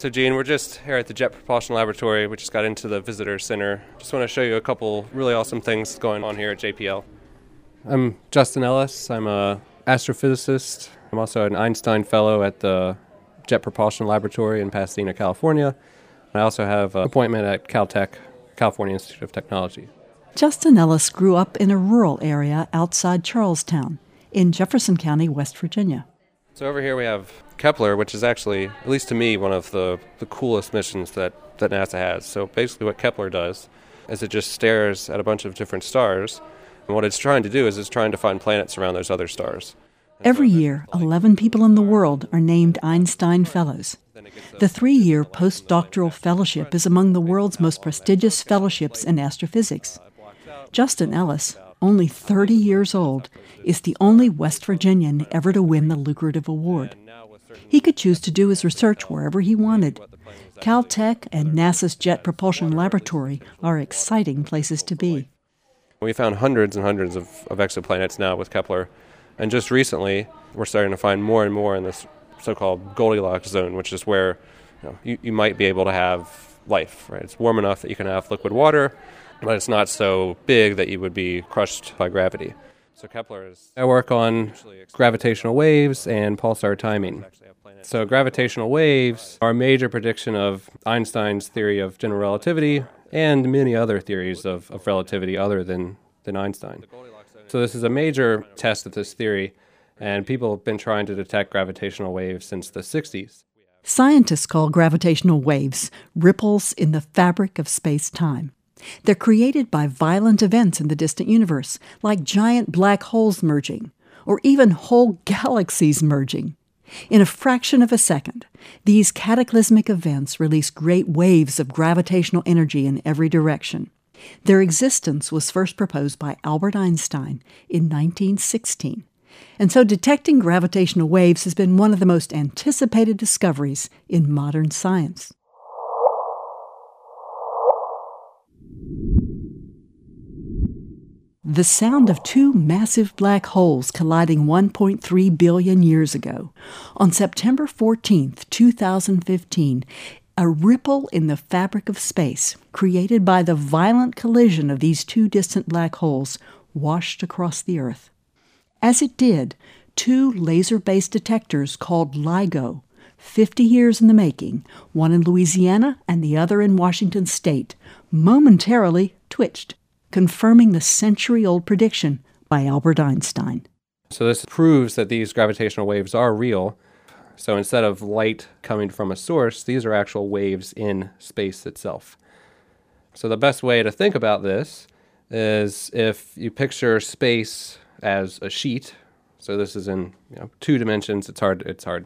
So Gene, we're just here at the Jet Propulsion Laboratory. We just got into the visitor center. Just want to show you a couple really awesome things going on here at JPL. I'm Justin Ellis. I'm an astrophysicist. I'm also an Einstein Fellow at the Jet Propulsion Laboratory in Pasadena, California. I also have an appointment at Caltech, California Institute of Technology. Justin Ellis grew up in a rural area outside Charlestown in Jefferson County, West Virginia. So over here we have Kepler, which is actually, at least to me, one of the coolest missions that NASA has. So basically what Kepler does is it just stares at a bunch of different stars. And what it's trying to do is it's trying to find planets around those other stars. Every year, 11 people in the world are named Einstein Fellows. The 3-year postdoctoral fellowship is among the world's most prestigious fellowships in astrophysics. Justin Ellis, only 30 years old, is the only West Virginian ever to win the lucrative award. He could choose to do his research wherever he wanted. Caltech and NASA's Jet Propulsion Laboratory are exciting places to be. We found hundreds and hundreds of exoplanets now with Kepler, and just recently we're starting to find more and more in this so-called Goldilocks zone, which is where you might be able to have life. Right? It's warm enough that you can have liquid water, but it's not so big that you would be crushed by gravity. So Kepler is... I work on gravitational waves and pulsar timing. So gravitational waves are a major prediction of Einstein's theory of general relativity and many other theories of relativity other than Einstein. So this is a major test of this theory, and people have been trying to detect gravitational waves since the 60s. Scientists call gravitational waves ripples in the fabric of space-time. They're created by violent events in the distant universe, like giant black holes merging, or even whole galaxies merging. In a fraction of a second, these cataclysmic events release great waves of gravitational energy in every direction. Their existence was first proposed by Albert Einstein in 1916. And so detecting gravitational waves has been one of the most anticipated discoveries in modern science. The sound of two massive black holes colliding 1.3 billion years ago. On September 14, 2015, a ripple in the fabric of space, created by the violent collision of these two distant black holes, washed across the Earth. As it did, two laser-based detectors called LIGO, 50 years in the making, one in Louisiana and the other in Washington State, momentarily twitched, confirming the century-old prediction by Albert Einstein. So this proves that these gravitational waves are real. So instead of light coming from a source, these are actual waves in space itself. So the best way to think about this is if you picture space as a sheet. So this is in 2 dimensions. It's hard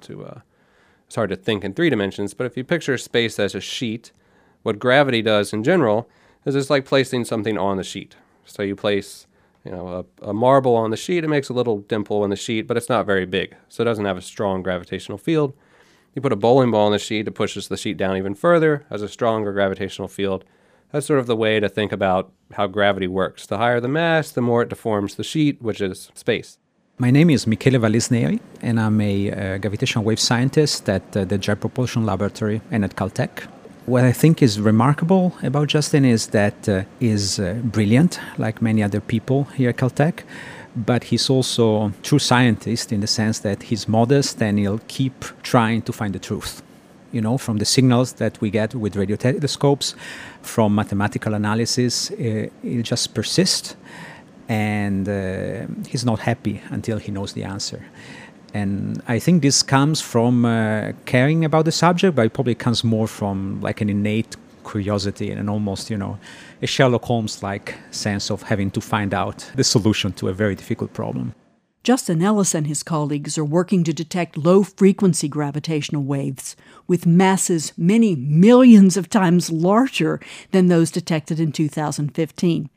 to think in 3 dimensions. But if you picture space as a sheet, what gravity does in general is it's like placing something on the sheet. So you place a marble on the sheet. It makes a little dimple in the sheet, but it's not very big, so it doesn't have a strong gravitational field. You put a bowling ball on the sheet, it pushes the sheet down even further, has a stronger gravitational field. That's sort of the way to think about how gravity works. The higher the mass, the more it deforms the sheet, which is space. My name is Michele Vallisneri, and I'm a gravitational wave scientist at the Jet Propulsion Laboratory and at Caltech. What I think is remarkable about Justin is that he's brilliant, like many other people here at Caltech, but he's also a true scientist in the sense that he's modest and he'll keep trying to find the truth. From the signals that we get with radio telescopes, from mathematical analysis, he'll just persist, and he's not happy until he knows the answer. And I think this comes from caring about the subject, but it probably comes more from like an innate curiosity and an almost, a Sherlock Holmes-like sense of having to find out the solution to a very difficult problem. Justin Ellis and his colleagues are working to detect low-frequency gravitational waves with masses many millions of times larger than those detected in 2015.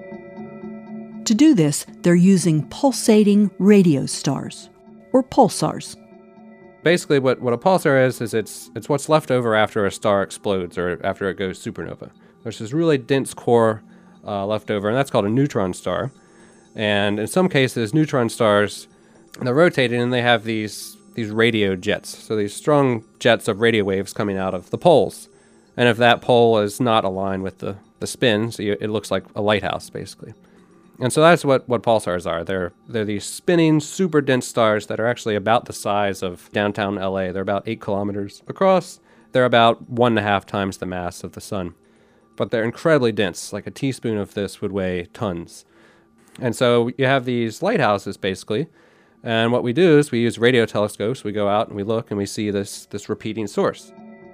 To do this, they're using pulsating radio stars, or pulsars. Basically, what a pulsar is it's what's left over after a star explodes or after it goes supernova. There's this really dense core left over, and that's called a neutron star. And in some cases, neutron stars, they're rotating and they have these these radio jets. So these strong jets of radio waves coming out of the poles. And if that pole is not aligned with the spin, so it looks like a lighthouse, basically. And so that's what pulsars are. They're these spinning, super dense stars that are actually about the size of downtown LA. They're about 8 kilometers across. They're about 1.5 times the mass of the sun. But they're incredibly dense. Like a teaspoon of this would weigh tons. And so you have these lighthouses, basically. And what we do is we use radio telescopes. We go out and we look and we see this repeating source.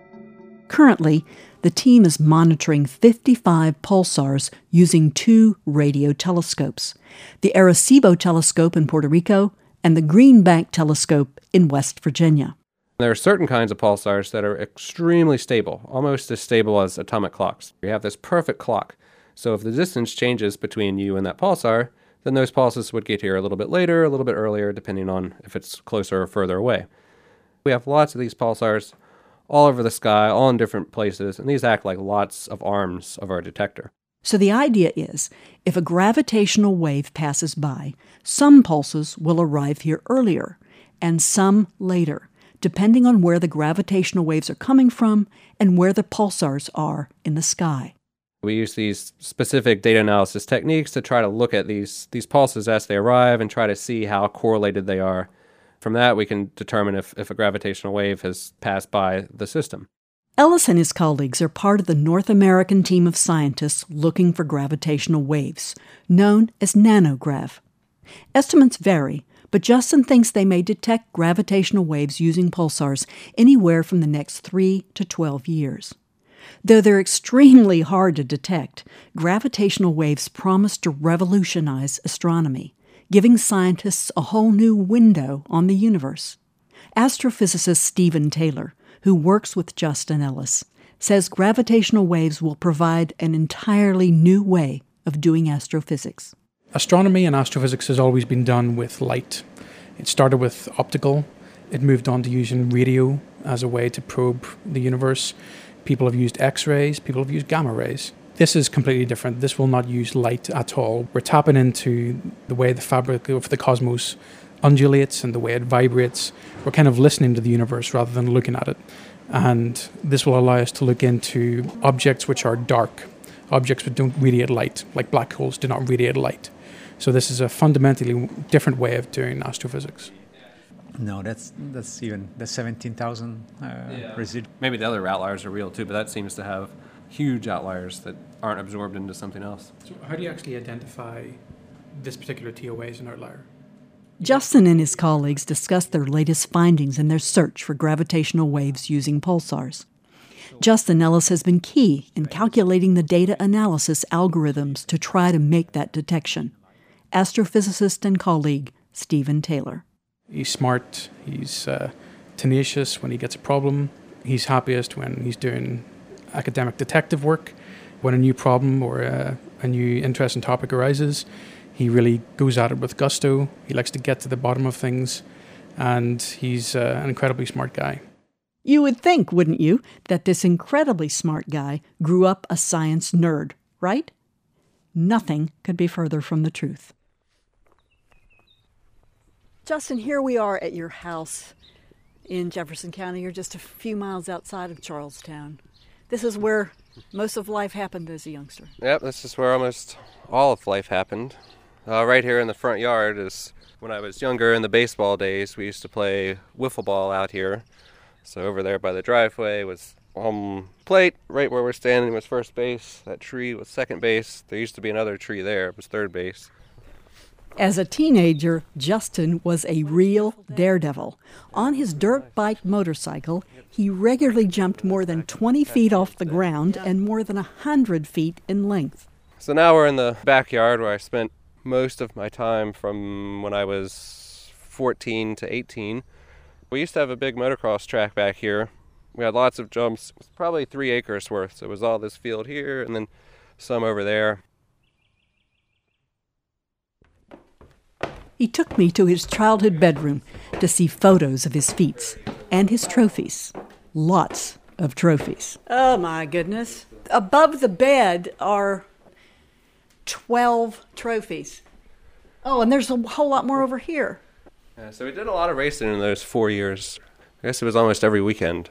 Currently, the team is monitoring 55 pulsars using 2 radio telescopes, the Arecibo telescope in Puerto Rico and the Green Bank telescope in West Virginia. There are certain kinds of pulsars that are extremely stable, almost as stable as atomic clocks. You have this perfect clock. So if the distance changes between you and that pulsar, then those pulses would get here a little bit later, a little bit earlier, depending on if it's closer or further away. We have lots of these pulsars all over the sky, all in different places, and these act like lots of arms of our detector. So the idea is, if a gravitational wave passes by, some pulses will arrive here earlier, and some later, depending on where the gravitational waves are coming from and where the pulsars are in the sky. We use these specific data analysis techniques to try to look at these pulses as they arrive and try to see how correlated they are. From that, we can determine if a gravitational wave has passed by the system. Ellis and his colleagues are part of the North American team of scientists looking for gravitational waves, known as nanograv. Estimates vary, but Justin thinks they may detect gravitational waves using pulsars anywhere from the next 3 to 12 years. Though they're extremely hard to detect, gravitational waves promise to revolutionize astronomy, giving scientists a whole new window on the universe. Astrophysicist Stephen Taylor, who works with Justin Ellis, says gravitational waves will provide an entirely new way of doing astrophysics. Astronomy and astrophysics has always been done with light. It started with optical. It moved on to using radio as a way to probe the universe. People have used X-rays. People have used gamma rays. This is completely different. This will not use light at all. We're tapping into the way the fabric of the cosmos undulates and the way it vibrates. We're kind of listening to the universe rather than looking at it. And this will allow us to look into objects which are dark, objects which don't radiate light, like black holes do not radiate light. So this is a fundamentally different way of doing astrophysics. No, that's even the 17,000 residual. Maybe the other outliers are real too, but that seems to have huge outliers that aren't absorbed into something else. So how do you actually identify this particular TOA as an outlier? Justin and his colleagues discussed their latest findings in their search for gravitational waves using pulsars. Justin Ellis has been key in calculating the data analysis algorithms to try to make that detection. Astrophysicist and colleague Stephen Taylor. He's smart, he's tenacious when he gets a problem, he's happiest when he's doing academic detective work. When a new problem or a new interesting topic arises, he really goes at it with gusto. He likes to get to the bottom of things, and he's an incredibly smart guy. You would think, wouldn't you, that this incredibly smart guy grew up a science nerd, right? Nothing could be further from the truth. Justin, here we are at your house in Jefferson County. You're just a few miles outside of Charlestown. This is where most of life happened as a youngster. Yep, this is where almost all of life happened. Right here in the front yard is when I was younger in the baseball days. We used to play wiffle ball out here. So over there by the driveway was home plate. Right where we're standing was first base. That tree was second base. There used to be another tree there. It was third base. As a teenager, Justin was a real daredevil. On his dirt bike motorcycle, he regularly jumped more than 20 feet off the ground and more than 100 feet in length. So now we're in the backyard where I spent most of my time from when I was 14 to 18. We used to have a big motocross track back here. We had lots of jumps. It was probably 3 acres worth. So it was all this field here and then some over there. He took me to his childhood bedroom to see photos of his feats and his trophies. Lots of trophies. Oh, my goodness. Above the bed are 12 trophies. Oh, and there's a whole lot more over here. So we did a lot of racing in those 4 years. I guess it was almost every weekend.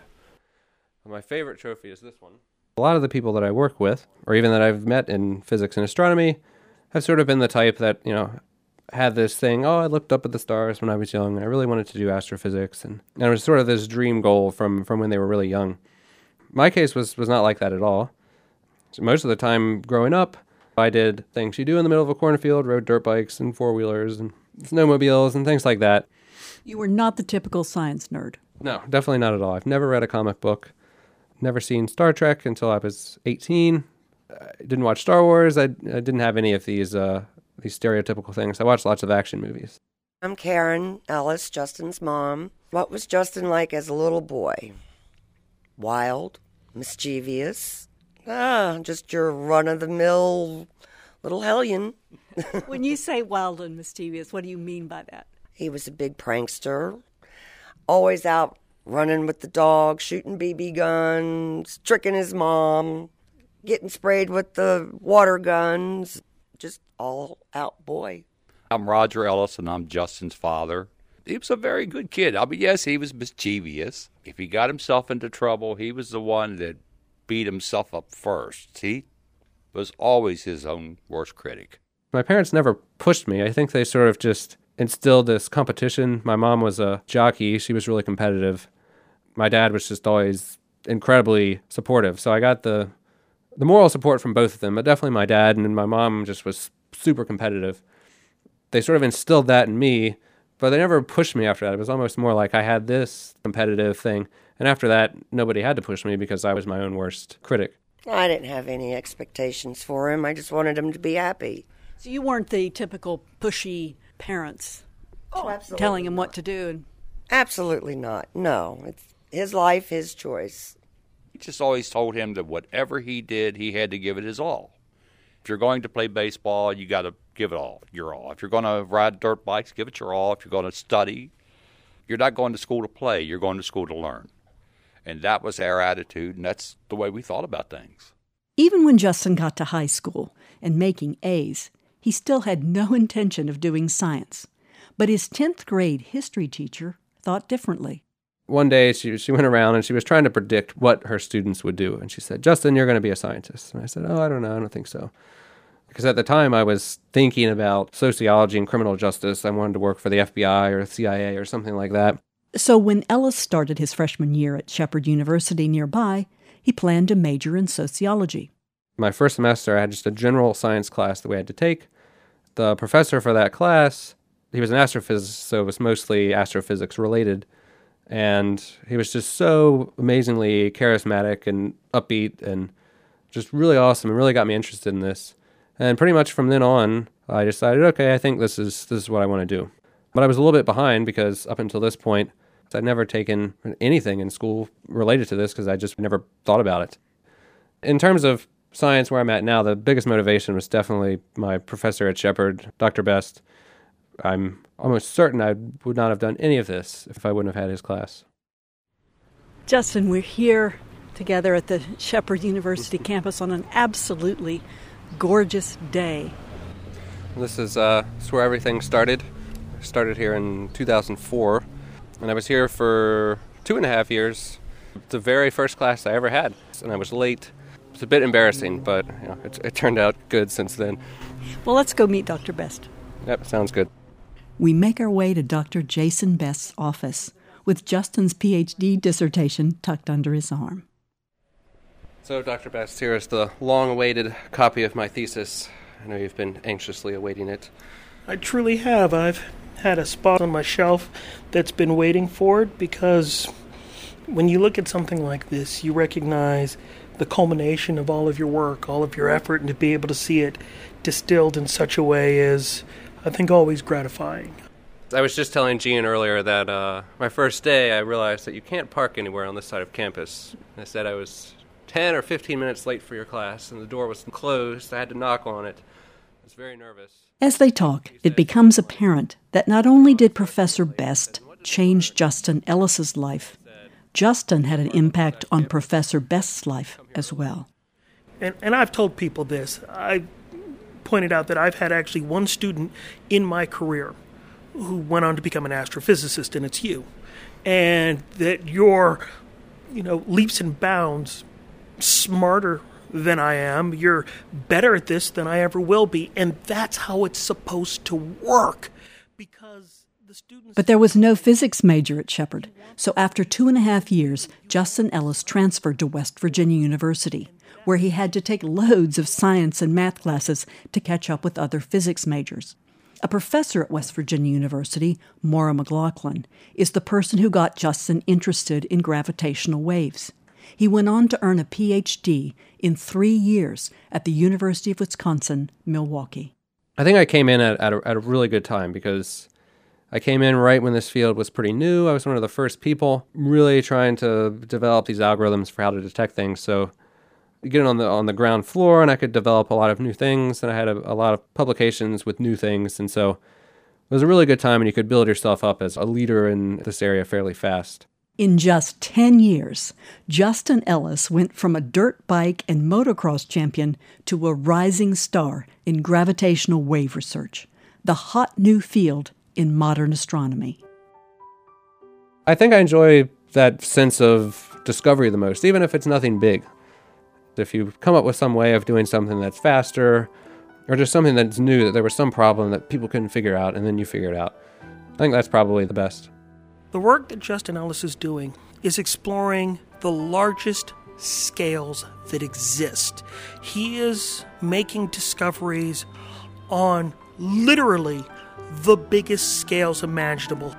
My favorite trophy is this one. A lot of the people that I work with, or even that I've met in physics and astronomy, have sort of been the type that, had this thing, I looked up at the stars when I was young, and I really wanted to do astrophysics, and it was sort of this dream goal from when they were really young. My case was not like that at all. So most of the time growing up, I did things you do in the middle of a cornfield, rode dirt bikes and four-wheelers and snowmobiles and things like that. You were not the typical science nerd. No, definitely not at all. I've never read a comic book, never seen Star Trek until I was 18. I didn't watch Star Wars. I didn't have any of these stereotypical things. I watched lots of action movies. I'm Karen Ellis, Justin's mom. What was Justin like as a little boy? Wild, mischievous, just your run-of-the-mill little hellion. When you say wild and mischievous, what do you mean by that? He was a big prankster, always out running with the dog, shooting BB guns, tricking his mom, getting sprayed with the water guns, just all out boy. I'm Roger Ellis, and I'm Justin's father. He was a very good kid. Yes, he was mischievous. If he got himself into trouble, he was the one that beat himself up first. He was always his own worst critic. My parents never pushed me. I think they sort of just instilled this competition. My mom was a jockey. She was really competitive. My dad was just always incredibly supportive. So I got the moral support from both of them, but definitely my dad, and my mom just was super competitive. They sort of instilled that in me, but they never pushed me after that. It was almost more like I had this competitive thing, and after that, nobody had to push me because I was my own worst critic. I didn't have any expectations for him. I just wanted him to be happy. So you weren't the typical pushy parents Absolutely telling him not. what to do. Absolutely not. No, it's his life, his choice. He just always told him that whatever he did, he had to give it his all. If you're going to play baseball, you got to give it all, your all. If you're going to ride dirt bikes, give it your all. If you're going to study, you're not going to school to play. You're going to school to learn. And that was our attitude, and that's the way we thought about things. Even when Justin got to high school and making A's, he still had no intention of doing science. But his 10th grade history teacher thought differently. One day she went around and she was trying to predict what her students would do. And she said, "Justin, you're going to be a scientist." And I said, "Oh, I don't know. I don't think so." Because at the time I was thinking about sociology and criminal justice. I wanted to work for the FBI or the CIA or something like that. So when Ellis started his freshman year at Shepherd University nearby, he planned to major in sociology. My first semester, I had just a general science class that we had to take. The professor for that class, he was an astrophysicist, so it was mostly astrophysics related. And he was just so amazingly charismatic and upbeat and just really awesome and really got me interested in this. And pretty much from then on, I decided, okay, I think this is what I want to do. But I was a little bit behind because up until this point, I'd never taken anything in school related to this because I just never thought about it. In terms of science, where I'm at now, the biggest motivation was definitely my professor at Shepherd, Dr. Best. I'm almost certain I would not have done any of this if I wouldn't have had his class. Justin, we're here together at the Shepherd University campus on an absolutely gorgeous day. This is where everything started. I started here in 2004, and I was here for 2.5 years. The very first class I ever had, and I was late. It's a bit embarrassing, but it turned out good since then. Well, let's go meet Dr. Best. Yep, sounds good. We make our way to Dr. Jason Best's office, with Justin's PhD dissertation tucked under his arm. So, Dr. Best, here is the long-awaited copy of my thesis. I know you've been anxiously awaiting it. I truly have. I've had a spot on my shelf that's been waiting for it because when you look at something like this, you recognize the culmination of all of your work, all of your effort, and to be able to see it distilled in such a way is, I think, always gratifying. I was just telling Jean earlier that my first day I realized that you can't park anywhere on this side of campus. I said I was 10 or 15 minutes late for your class, and the door was closed. I had to knock on it. I was very nervous. As they talk, it becomes apparent that not only did Professor Best change Justin Ellis's life, Justin had an impact on Professor Best's life as well. And I've told people this. I pointed out that I've had actually one student in my career who went on to become an astrophysicist, and it's you. And that you're, leaps and bounds smarter than I am. You're better at this than I ever will be. And that's how it's supposed to work. Because the students... But there was no physics major at Shepherd. So after 2.5 years, Justin Ellis transferred to West Virginia University, where he had to take loads of science and math classes to catch up with other physics majors. A professor at West Virginia University, Maura McLaughlin, is the person who got Justin interested in gravitational waves. He went on to earn a Ph.D. in 3 years at the University of Wisconsin, Milwaukee. I think I came in at a really good time because I came in right when this field was pretty new. I was one of the first people really trying to develop these algorithms for how to detect things. So get it on the ground floor, and I could develop a lot of new things, and I had a lot of publications with new things, and so it was a really good time, and you could build yourself up as a leader in this area fairly fast. In just 10 years, Justin Ellis went from a dirt bike and motocross champion to a rising star in gravitational wave research, the hot new field in modern astronomy. I think I enjoy that sense of discovery the most, even if it's nothing big. If you come up with some way of doing something that's faster, or just something that's new, that there was some problem that people couldn't figure out, and then you figure it out, I think that's probably the best. The work that Justin Ellis is doing is exploring the largest scales that exist. He is making discoveries on literally the biggest scales imaginable.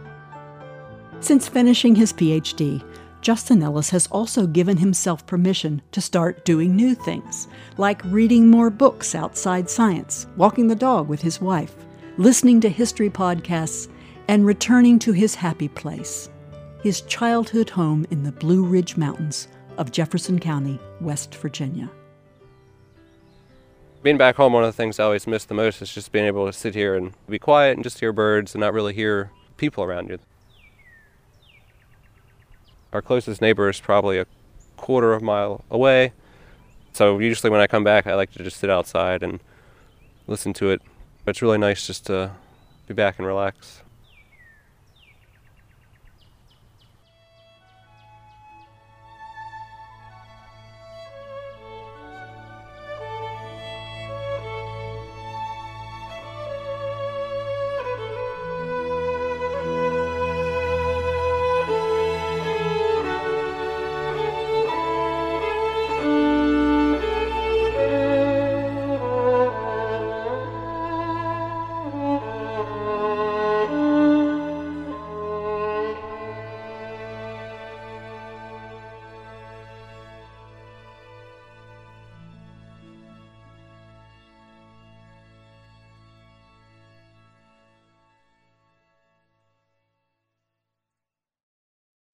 Since finishing his Ph.D., Justin Ellis has also given himself permission to start doing new things, like reading more books outside science, walking the dog with his wife, listening to history podcasts, and returning to his happy place, his childhood home in the Blue Ridge Mountains of Jefferson County, West Virginia. Being back home, one of the things I always miss the most is just being able to sit here and be quiet and just hear birds and not really hear people around you. Our closest neighbor is probably a quarter of a mile away. So usually when I come back, I like to just sit outside and listen to it. But it's really nice just to be back and relax.